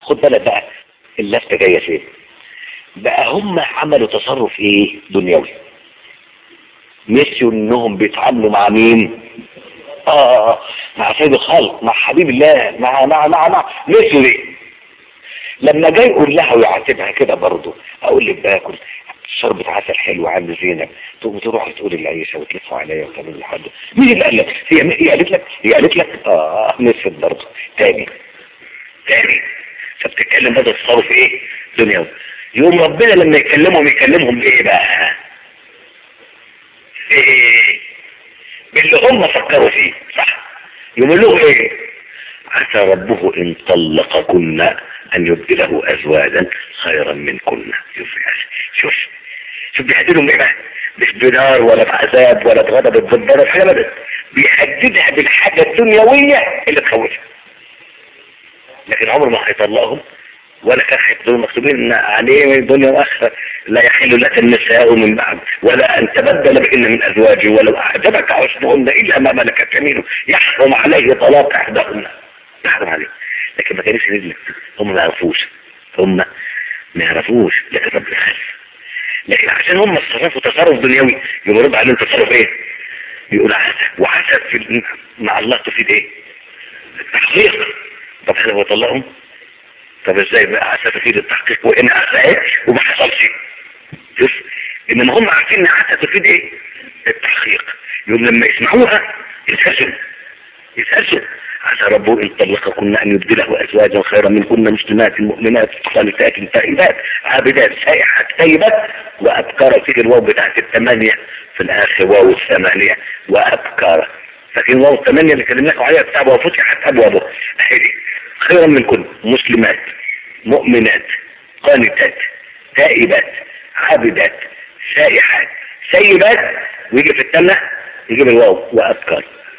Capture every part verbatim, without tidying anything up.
خد بالك بقى اللفتة جاية فين بقى. هم عملوا تصرف ايه دنيوي، نسيوا انهم بيتعاملوا مع مين؟ اه مع سيد الخلق، مع حبيب الله، مع مع مع مع نسيوا ليه؟ لما جاي يقول لها ويعاتبها كده برضه، اقول لك باكل شربة عسل حلو عند زينب، تقوم تروح تقول لعيشة وتلفوا عليا وتعمل لحد. مين اللي قال لك؟ هي هي قالت لك هي قالت لك اه نسيت برضه تاني تاني. فبتتكلم بقى تصرف ايه دنيوي. يوم ربنا لما يكلمهم يكلمهم بايه بقى؟ ايه باللي هم فكروا فيه، صح؟ يقول له ايه؟ عسى ربه ان طلقكن ان يبدله ازواجا خيرا منكن. شوف شوف شوف بيهددهم ايه بقى؟ مش بنار ولا بعذاب ولا بغضب الضبار ولا حاجه ابدا، بيهددها بالحاجه الدنيويه اللي تخوفها، لكن عمره ما هيطلقهم ولا كان هيفضلوا مكتوبين عليه من الدنيا واخره لا يحل لك النساء من بعد ولا ان تبدل بهن من ازواج ولو اعجبك حسنهن الا ما ملكت يمينه يحرم عليه طلاق احدهن، يحرم عليه. لكن ما كانش نزلت، هم ما يعرفوش، هم ما يعرفوش، لكن رب يخاف. لكن عشان هم تصرفوا تصرف دنيوي يبقى رد عليهم تصرف ايه؟ يقول عسى، وعسى في مع الله تفيد ايه؟ التحقيق. طب احنا بنطلقهم؟ طب ازاي بقى عسى تفيد التحقيق وان عسى ايه وما حصلش؟ شوف انما هم عارفين ان عسى تفيد ايه؟ التحقيق. يقول لما يسمعوها يتهزم يتهزم. عسى ربه ان طلقكن ان يبدله ازواجا خيرا منكن مسلمات مؤمنات قانتات تائبات عابدات سائحات طيبات وابكار. في الواو بتاعت الثمانيه في الاخر واو الثمانيه وابكار. فاكرين واو الثمانيه اللي كلمناكم عليها بتاع وفتحت ابوابه اهي خيرا منكن مسلمات مؤمنات قانتات تائبات عابدات سائحات سيبات، ويجي في الثانيه يجيب الواو وابكار.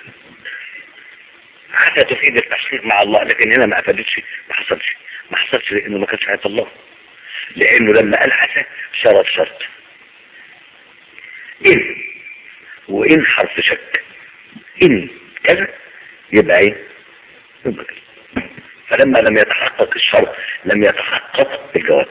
عسى تفيد التحقيق مع الله، لكن هنا ما افادتش، ما حصلش ما حصلش لانه ما كانش عيط الله، لانه لما قال عسى شرط شرط ان، وان حرف شك، ان كذا يبقى ايه؟ يبقى كذا. فلما لم يتحقق الشرط لم يتحقق الجواب.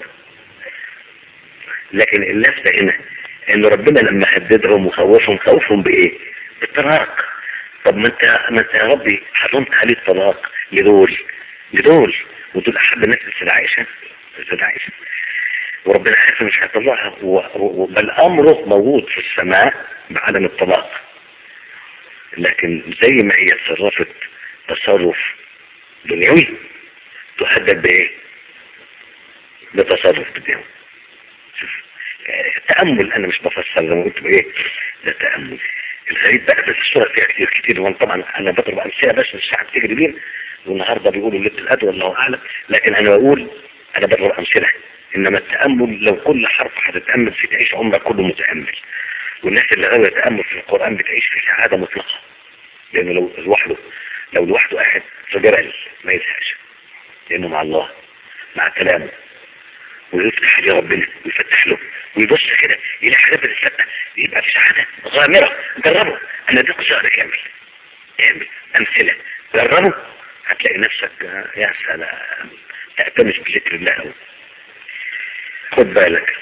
لكن اللفتة هنا ان ربنا لما هددهم وخوفهم خوفهم بايه؟ بالطلاق. طب ما انت ما انت يا ربي حرمت عليه الطلاق لدول لدول ودول احب الناس لسيدة عائشة لسيدة عائشة، وربنا عارف مش هيطلعها، بل امره موجود في السماء بعدم الطلاق. لكن زي ما هي تصرفت تصرف دنيوي تهدد بايه؟ بتصرف دنيوي. شوف تأمل، انا مش بفسر زي ما قلت بايه، ده تأمل. الغريب بقى بس الصورة فيها كتير كتير، وانا طبعا انا بضرب امثله بس مش هتجري بين، والنهارده بيقولوا ليله القدر والله اعلم، لكن انا بقول انا بضرب امثله. انما التامل لو كل حرف هتتامل فيه تعيش عمرك كله متامل، والناس اللي غاويه تامل في القران بتعيش في سعاده مطلقه، لانه لو لوحده لو لوحده قاعد في جبل ما يزهقش، لانه مع الله مع كلامه ويفتح لي ربنا ويفتح له ويبص كده يلاقي حاجات بتتفتح يبقى في سعاده غامره. جربوا، انا اديكم شهر كامل اعمل امثله، جربوا هتلاقي نفسك يا سلام تأتمس بذكر الله أوي. خد بالك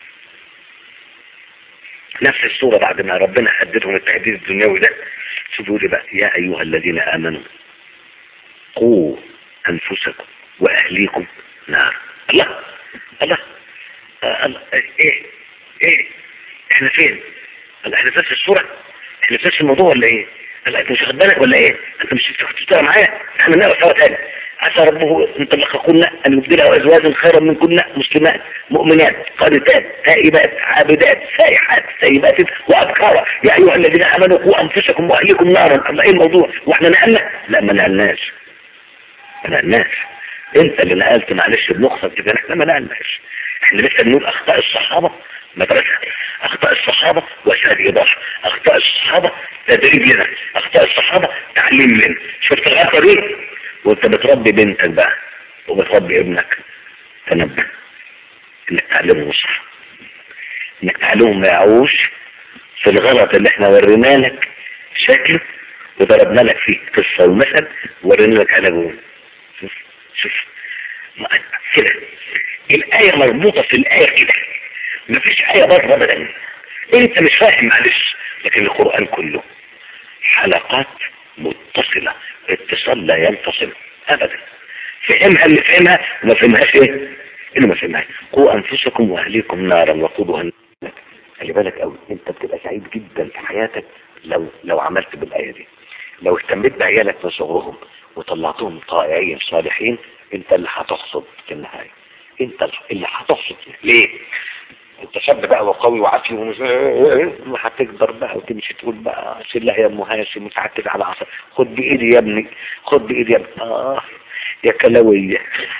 نفس الصورة بعد ما ربنا حددهم التحديد الدنيوي ده، شوفوا لي بقى يا أيها الذين آمنوا قوا أنفسكم وأهليكم نار. الله الله آه الله ايه ايه احنا فين؟ هل احنا في الصورة؟ احنا في الموضوع ولا ايه؟ هل انت مش واخد بالك ولا ايه؟ انت مش بتشتغل معايا؟ احنا نقرا سوا تاني. عسى ربه ان طلقكن ان يبدله ازواجا خيرا منكن مسلمات مؤمنات قانتات تائبات عابدات سائحات سيبات وابكارا يا ايها الذين امنوا قوا انفسكم واهليكم نارا. الله ايه الموضوع؟ واحنا نقلنا؟ لا ما نقلناش ما نقلناش انت اللي نقلت معلش بنقصد كده، احنا ما نقلناش. احنا لسه بنقول اخطاء الصحابه مدرسه، اخطاء الصحابه وسائل ايضاح، اخطاء الصحابه تدريب لنا، اخطاء الصحابه تعليم لنا. شفت الغلطه دي وانت بتربي بنتك بقى وبتربي ابنك، تنبه انك تعلمهم صح، انك تعلمهم ما يعوش في الغلط اللي احنا ورينا لك شكله وضربنا لك فيه قصه ومثل ورينا لك علاجه. شوف شوف كده الآية مربوطة في الآية كده، مفيش آية بره ابدا. انت مش فاهم معلش، لكن القرآن كله حلقات متصلة، اتصال لا ينفصل ابدا. فهمها اللي فهمها وما فهمهاش ايه اللي ما فهمهاش. قوا انفسكم واهليكم نارا وقودها الناس. خلي بالك قوي، انت بتبقى سعيد جدا في حياتك لو لو عملت بالآية دي. لو اهتميت بعيالك من صغرهم وطلعتهم طائعين صالحين، انت اللي هتحصد في النهاية، انت اللي هتحصد. ليه؟ انت شاب بقى وقوي وعافي ومش هتكبر بقى وتمشي تقول بقى سلة يا ام هاشم متعتب على عصا، خد بايدي يا ابني، خد بايدي يا ابني. اه يا كلوية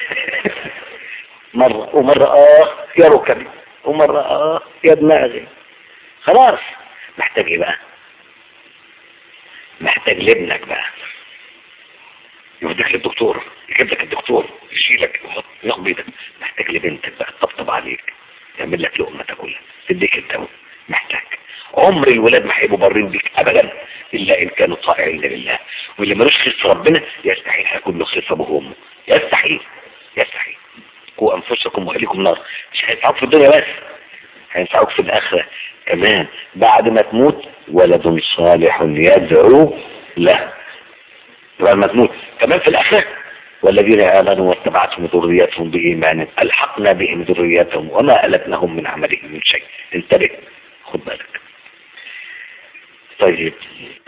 مرة ومرة اه يا ركبي ومرة اه يا دماغي. خلاص محتاج ايه بقى؟ محتاج لابنك بقى يوديك للدكتور، يجيب لك الدكتور يشيلك يحط ياخد بيدك. محتاج لبنتك بقى تطبطب عليك، يعمل لك لقمه تاكلها، تديك الدواء. محتاج. عمر الولاد ما هيبقوا بارين بيك ابدا الا ان كانوا طائعين لله. واللي ملوش خير في ربنا يستحيل هيكون له خير في ابوه وامه، يستحيل يستحيل. قوا انفسكم واهليكم نار. مش هينفعوك في الدنيا بس، هينفعوك في الاخره كمان بعد ما تموت. ولد صالح يدعو له بعد ما تموت كمان في الاخره. والذين آمنوا واتبعتهم ذريتهم بإيمان ألحقنا بهم ذريتهم وما ألتناهم من عملهم من شيء. انتبه، خد بالك. طيب